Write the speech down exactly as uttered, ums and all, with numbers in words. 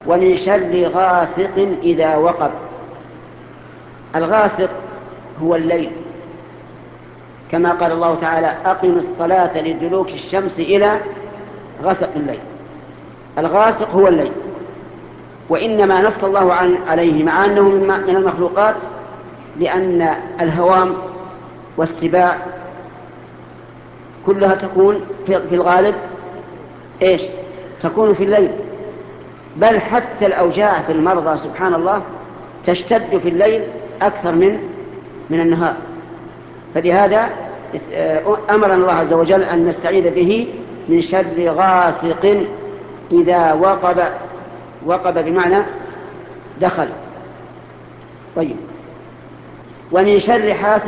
ومن شر غاسق إذا وقب. الغاسق هو الليل، كما قال الله تعالى: أقم الصلاة لدلوك الشمس إلى غسق الليل. الغاسق هو الليل، وإنما نص الله عليه مع أنه من المخلوقات لأن الهوام والسباع كلها تكون في الغالب إيش؟ تكون في الليل، بل حتى الأوجاع في المرضى سبحان الله تشتد في الليل أكثر من من النهار. فلهذا أمرنا الله عز وجل أن نستعيذ به من شر غاسق إذا وقب. وقب بمعنى دخل. طيب. ومن شر حاسد